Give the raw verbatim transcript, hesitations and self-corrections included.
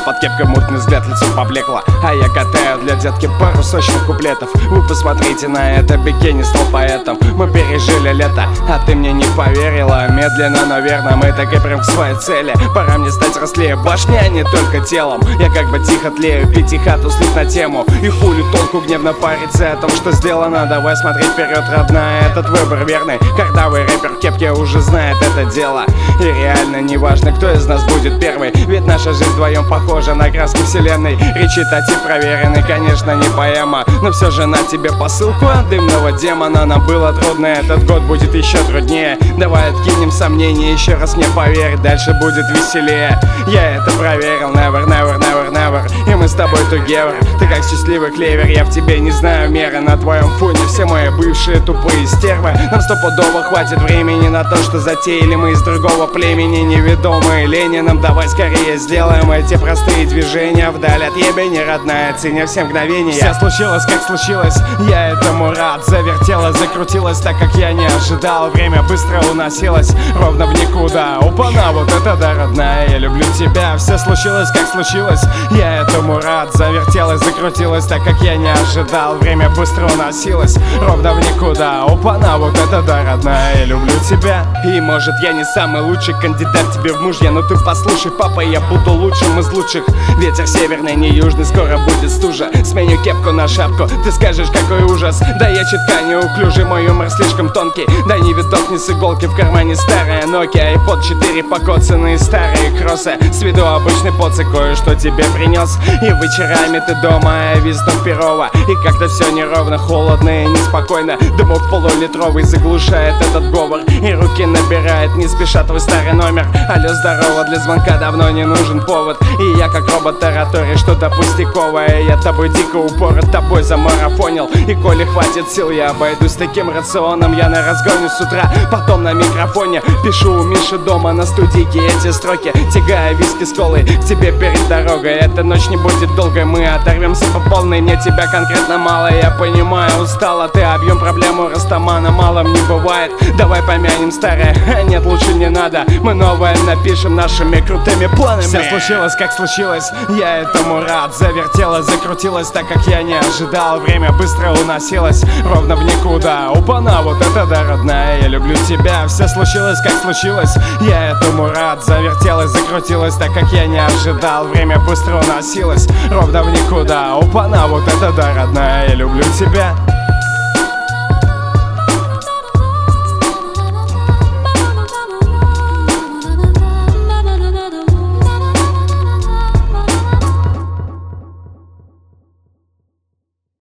под кепкой мутный взгляд, лицо поблекло, а я катаю для детки пару сочных куплетов. Вы посмотрите на это, бикини стал поэтом. Мы пережили лето, а ты мне не поверила. Медленно, но верно, мы так и прям к своей цели. Пора мне стать рослее башни, а не только телом. Я как бы тихо тлею, пить и хату слив на тему. И хули толку гневно париться о том, что сделано. Давай смотреть вперед, родная, этот выбор верный. Картавый рэпер в кепке уже знает это дело. И реально не важно, кто из нас будет первый, ведь наша жизнь вдвоем похожа на краски вселенной. Речитатив проверенный, конечно, не поэма, но все же на тебе посылку от дымного демона. Нам было трудно, этот год будет еще труднее. Давай откинем сомнения, еще раз мне поверь, дальше будет веселее. Я это проверил, never, never, never, never. И мы с тобой together. Ты как счастливый клевер, я в тебе не знаю меры. На твоем фоне все мои бывшие тупые стервы. Нам стопудово хватит времени на то, что затеяли мы из другого племени, неведомые Лениным. Давай скорее сделаем эти простые движения вдаль от ебени, родная, ценя все мгновения. Все случилось, как случилось, я этому рад. Завертелось, закрутилось так, как я не ожидал. Время быстро уносилось, ровно в никуда. Опана, вот это да, родная, я люблю тебя. Все случилось, как случилось, я этому рад. Завертелось, закрутилось так, как я не ожидал. Время быстро уносилось, ровно в никуда. Опана, вот это да, родная, я люблю тебя. И может я не самый лучший кандидат тебе в мужья, но ты послушай, папа, я буду лучшим из лучших. Ветер северный, не южный, скоро будет стужа. Сменю кепку на шапку, ты скажешь, какой ужас. Да я чутка неуклюжий, мой юмор слишком тонкий. Да не видок, не с иголки, в кармане старая Nokia, iPod четыре, покоцанные старые кроссы. С виду обычный поцик, кое-что тебе принес. И вечерами ты дома, я визну перова. И как-то все неровно, холодно и неспокойно. Дымок полулитровый заглушает этот говор, и руки набирает не спеша твой старый номер. Алло, здорово, для звонка давно не нужен повод. И я как робот тараторий, что-то пустяковое. Я тобой дико упорот, тобой замарафонил. И коли хватит сил, я обойдусь таким рационом. Я на разгоне с утра, потом на микрофоне пишу у Миши дома на студийке эти строки, тягая виски с колой к тебе перед дорогой. Эта ночь не будет долгой, мы оторвемся по полной. Мне тебя конкретно мало, я понимаю, устала ты. Объем проблему растамана малым не бывает. Давай помянем старое, а нет, лучше не надо. Мы новое напишем нашими крутыми планами. Все случилось, как случилось, я этому рад. Завертелось, закрутилось так, как я не ожидал. Время быстро уносилось, ровно в никуда. Опана, вот это да, родная, я люблю тебя. Все случилось, как случилось, я этому рад. Завертелось, закрутилось так, как я не ожидал. Время быстро уносилось, ровно в никуда. Опана, вот это да, родная, я люблю тебя.